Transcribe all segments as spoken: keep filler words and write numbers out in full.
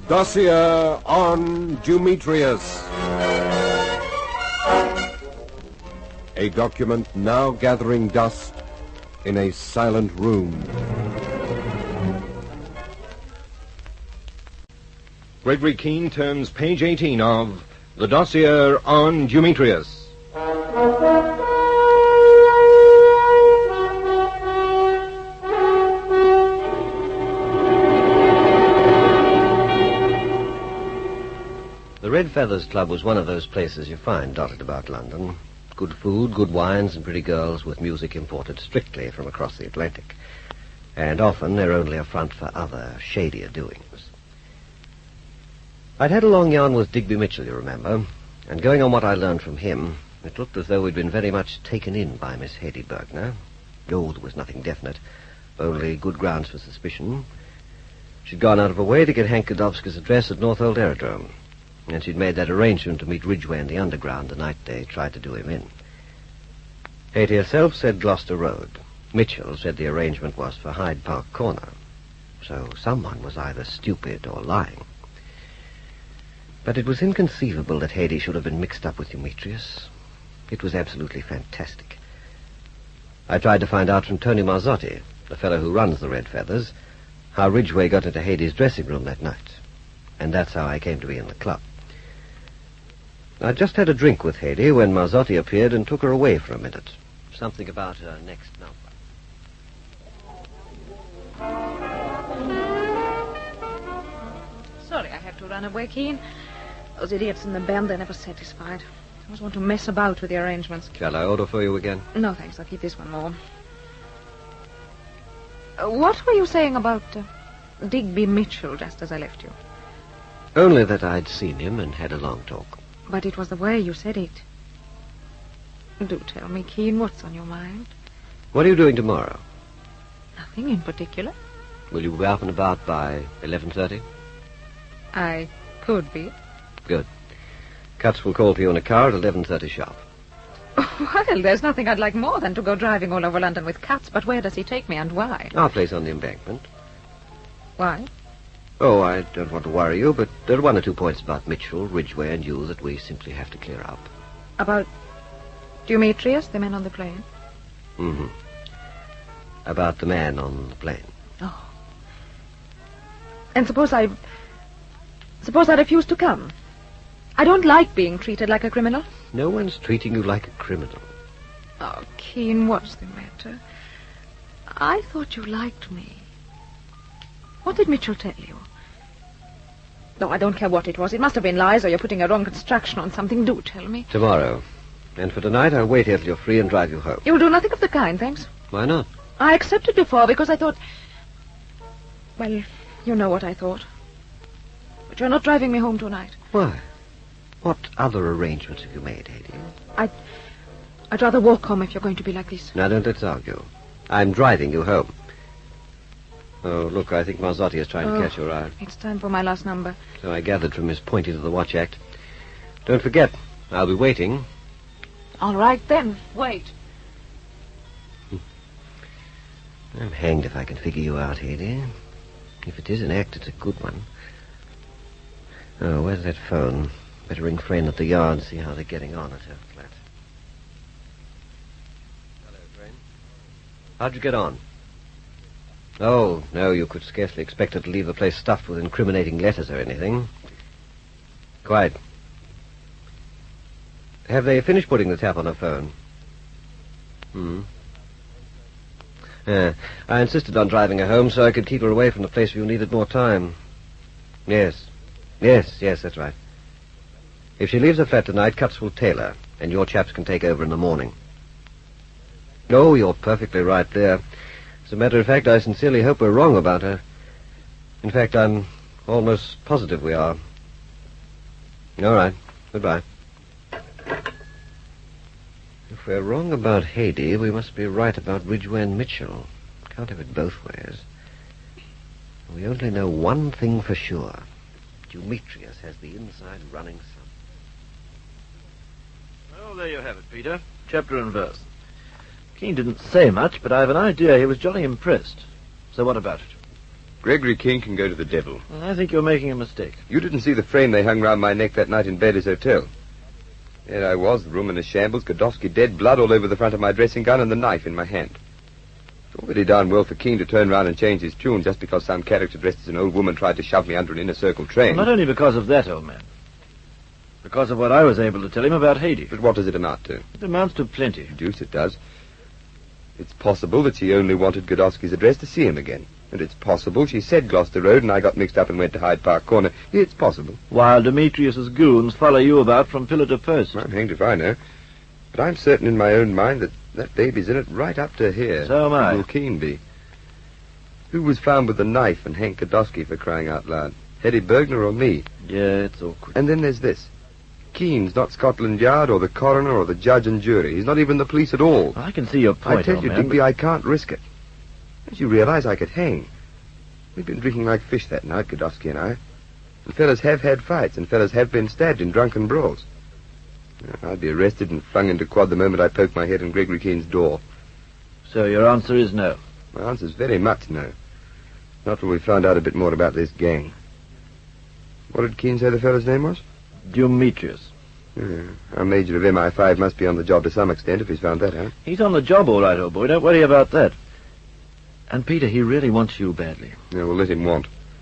Dossier on Demetrius. A document now gathering dust in a silent room. Gregory Keene turns page eighteen of The Dossier on Demetrius. The Red Feathers Club was one of those places you find dotted about London. Good food, good wines, and pretty girls with music imported strictly from across the Atlantic. And often they're only a front for other, shadier doings. I'd had a long yarn with Digby Mitchell, you remember, and going on what I learned from him, it looked as though we'd been very much taken in by Miss Hedy Bergner. No, there was nothing definite, only good grounds for suspicion. She'd gone out of her way to get Hank Godowsky's address at Northolt Aerodrome, and she'd made that arrangement to meet Ridgway in the Underground the night they tried to do him in. Hedy herself said Gloucester Road. Mitchell said the arrangement was for Hyde Park Corner. So someone was either stupid or lying. But it was inconceivable that Hedy should have been mixed up with Demetrius. It was absolutely fantastic. I tried to find out from Tony Marzotti, the fellow who runs the Red Feathers, how Ridgway got into Hedy's dressing room that night. And that's how I came to be in the club. I'd just had a drink with Hedy when Marzotti appeared and took her away for a minute. Something about her next number. Sorry I have to run away, Keene. Those idiots in the band, they're never satisfied. I always want to mess about with the arrangements. Shall I order for you again? No, thanks. I'll keep this one more. Uh, what were you saying about uh, Digby Mitchell just as I left you? Only that I'd seen him and had a long talk. But it was the way you said it. Do tell me, Keene, what's on your mind? What are you doing tomorrow? Nothing in particular. Will you be up and about by eleven thirty? I could be. Good. Cutts will call for you in a car at eleven thirty sharp. Well, there's nothing I'd like more than to go driving all over London with Cutts, but where does he take me and why? Our place on the embankment. Why? Oh, I don't want to worry you, but there are one or two points about Mitchell, Ridgway, and you that we simply have to clear up. About Demetrius, the man on the plane? Mm-hmm. About the man on the plane. Oh. And suppose I... Suppose I refuse to come. I don't like being treated like a criminal. No one's treating you like a criminal. Oh, Keene, what's the matter? I thought you liked me. What did Mitchell tell you? No, I don't care what it was. It must have been lies, or you're putting a wrong construction on something. Do tell me. Tomorrow. And for tonight, I'll wait here till you're free and drive you home. You'll do nothing of the kind, thanks. Why not? I accepted before because I thought... Well, you know what I thought. But you're not driving me home tonight. Why? What other arrangements have you made, Hedy? I'd... I'd rather walk home if you're going to be like this. Now, don't let's argue. I'm driving you home. Oh, look, I think Marzotti is trying oh, to catch your eye. It's time for my last number. So I gathered from his pointy to the watch act. Don't forget, I'll be waiting. All right, then. Wait. I'm hanged if I can figure you out, Hedy. If it is an act, it's a good one. Oh, where's that phone? Better ring Frayne at the yard and see how they're getting on at her flat. Hello, Frayne. How'd you get on? Oh, no, you could scarcely expect her to leave the place stuffed with incriminating letters or anything. Quite. Have they finished putting the tap on her phone? Hmm. Yeah, I insisted on driving her home so I could keep her away from the place if you needed more time. Yes. Yes, yes, that's right. If she leaves her flat tonight, Cutts will tail her, and your chaps can take over in the morning. Oh, you're perfectly right there. As a matter of fact, I sincerely hope we're wrong about her. In fact, I'm almost positive we are. All right. Goodbye. If we're wrong about Hedy, we must be right about Ridgway and Mitchell. Can't have it both ways. We only know one thing for sure. Demetrius has the inside running some. Well, there you have it, Peter. Chapter and verse. Keene didn't say much, but I've an idea he was jolly impressed. So what about it? Gregory King can go to the devil. I think you're making a mistake. You didn't see the frame they hung round my neck that night in Bailey's Hotel. There I was, the room in a shambles, Godowsky dead, blood all over the front of my dressing gown, and the knife in my hand. It's all very darn well for King to turn round and change his tune just because some character dressed as an old woman tried to shove me under an inner circle train. Well, not only because of that, old man. Because of what I was able to tell him about Haiti. But what does it amount to? It amounts to plenty. Deuce it does. It's possible that she only wanted Godowsky's address to see him again. And it's possible she said Gloucester Road and I got mixed up and went to Hyde Park Corner. It's possible. While Demetrius's goons follow you about from pillar to post. I'm hanged if I know. But I'm certain in my own mind that that baby's in it right up to here. So am I. Will Keene be? Who was found with the knife and Hank Godowsky, for crying out loud? Hetty Bergner or me? Yeah, it's awkward. And then there's this. Keene's not Scotland Yard or the coroner or the judge and jury. He's not even the police at all. I can see your point, I tell old you, man, Digby, but- I can't risk it. Don't you realize I could hang? We've been drinking like fish that night, Godowsky and I. And fellas have had fights, and fellas have been stabbed in drunken brawls. I'd be arrested and flung into quad the moment I poked my head in Gregory Keene's door. So your answer is no. My answer's very much no. Not till we found out a bit more about this gang. What did Keene say the fellow's name was? Demetrius. Yeah, our major of M I five must be on the job to some extent if he's found that out. He's on the job all right, old boy. Don't worry about that. And, Peter, he really wants you badly. Yeah, we'll let him want.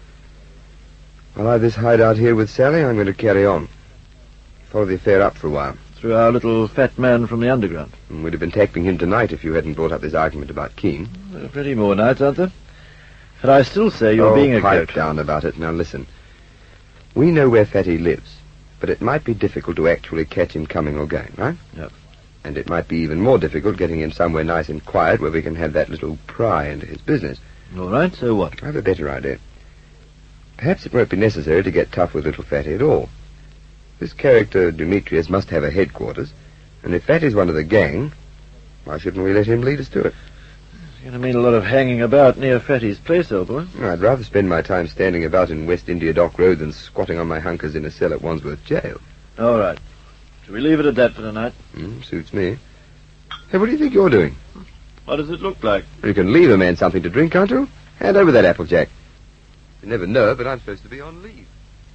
While I've this hideout here with Sally, I'm going to carry on. Follow the affair up for a while. Through our little fat man from the underground. And we'd have been tackling him tonight if you hadn't brought up this argument about Keene. There are plenty more nights, aren't there? But I still say you're oh, being a pipe goat. down about it. Now, listen. We know where Fatty lives, but it might be difficult to actually catch him coming or going, right? Yep. And it might be even more difficult getting him somewhere nice and quiet where we can have that little pry into his business. All right, so what? I have a better idea. Perhaps it won't be necessary to get tough with little Fatty at all. This character, Demetrius, must have a headquarters, and if Fatty's one of the gang, why shouldn't we let him lead us to it? It's going to mean a lot of hanging about near Fatty's place, old boy. I'd rather spend my time standing about in West India Dock Road than squatting on my hunkers in a cell at Wandsworth Jail. All right. Shall we leave it at that for tonight? Mm, suits me. Hey, what do you think you're doing? What does it look like? You can leave a man something to drink, can't you? Hand over that Applejack. You never know, but I'm supposed to be on leave.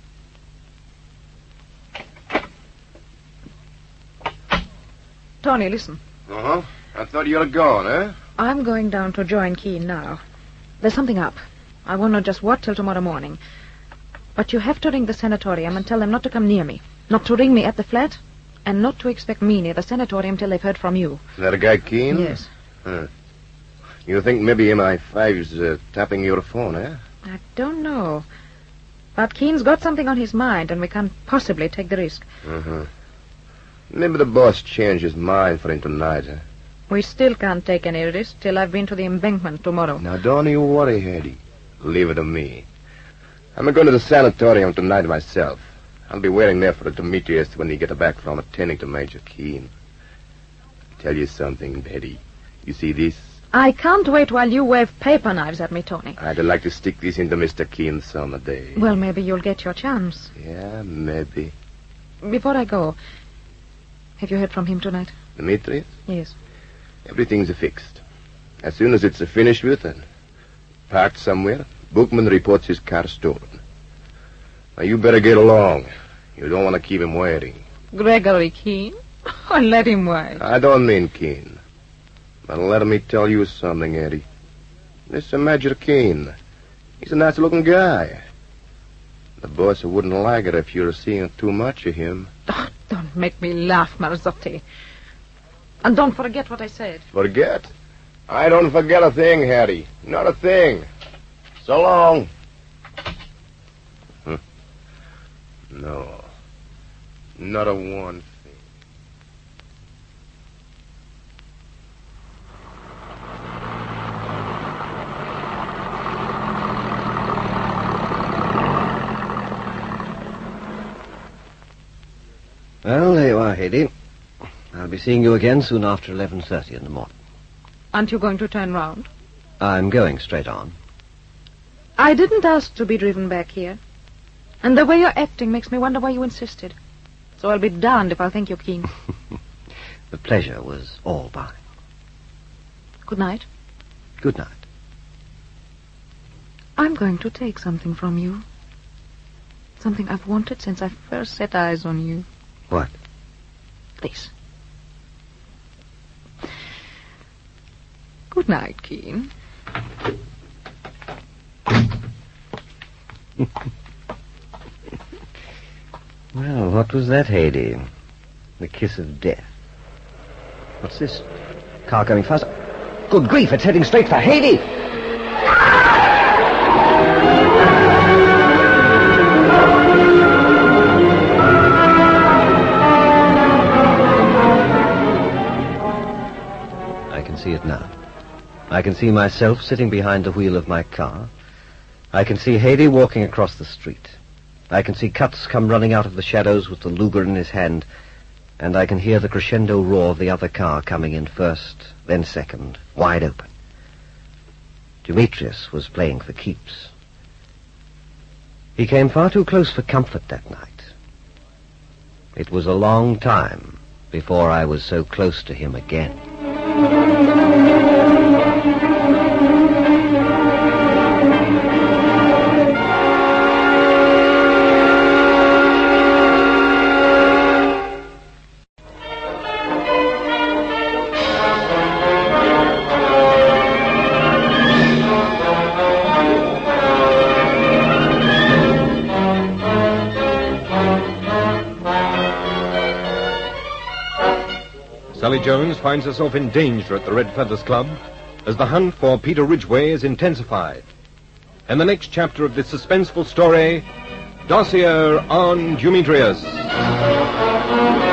Tony, listen. Uh-huh. I thought you were gone, eh? I'm going down to join Keene now. There's something up. I won't know just what till tomorrow morning. But you have to ring the sanatorium and tell them not to come near me. Not to ring me at the flat, and not to expect me near the sanatorium till they've heard from you. Is that a guy Keene? Yes. Huh. You think maybe M I five's uh, tapping your phone, eh? I don't know. But Keene's got something on his mind, and we can't possibly take the risk. Uh-huh. Maybe the boss changed his mind for him tonight, eh? We still can't take any risk till I've been to the embankment tomorrow. Now, don't you worry, Hetty. Leave it to me. I'm going to the sanatorium tonight myself. I'll be waiting there for Demetrius when he gets back from attending to Major Keene. Tell you something, Hetty. You see this? I can't wait while you wave paper knives at me, Tony. I'd like to stick this into Mister Keene some day. Well, maybe you'll get your chance. Yeah, maybe. Before I go, have you heard from him tonight? Demetrius? Yes. Everything's fixed. As soon as it's finished with and parked somewhere, Bookman reports his car stolen. Now, you better get along. You don't want to keep him waiting. Gregory Keene? Oh, let him wait. I don't mean Keene. But let me tell you something, Eddie. This Major Keene, he's a nice-looking guy. The boss wouldn't like it if you were seeing too much of him. Oh, don't make me laugh, Marzotti. And don't forget what I said. Forget? I don't forget a thing, Harry. Not a thing. So long. Huh. No. Not a one thing. Well, there you are, Hetty. I'll be seeing you again soon after eleven thirty in the morning. Aren't you going to turn round? I'm going straight on. I didn't ask to be driven back here. And the way you're acting makes me wonder why you insisted. So I'll be darned if I'll think you're keen. The pleasure was all mine. Good night. Good night. I'm going to take something from you. Something I've wanted since I first set eyes on you. What? This. Good night, Keen. Well, what was that, Hedy? The kiss of death. What's this? Car coming faster. Good grief, it's heading straight for Hedy! I can see it now. I can see myself sitting behind the wheel of my car. I can see Hedy walking across the street. I can see Cutts come running out of the shadows with the Luger in his hand, and I can hear the crescendo roar of the other car coming in first, then second, wide open. Demetrius was playing for keeps. He came far too close for comfort that night. It was a long time before I was so close to him again. Sally Jones finds herself in danger at the Red Feathers Club as the hunt for Peter Ridgway is intensified. In the next chapter of this suspenseful story, Dossier on Demetrius.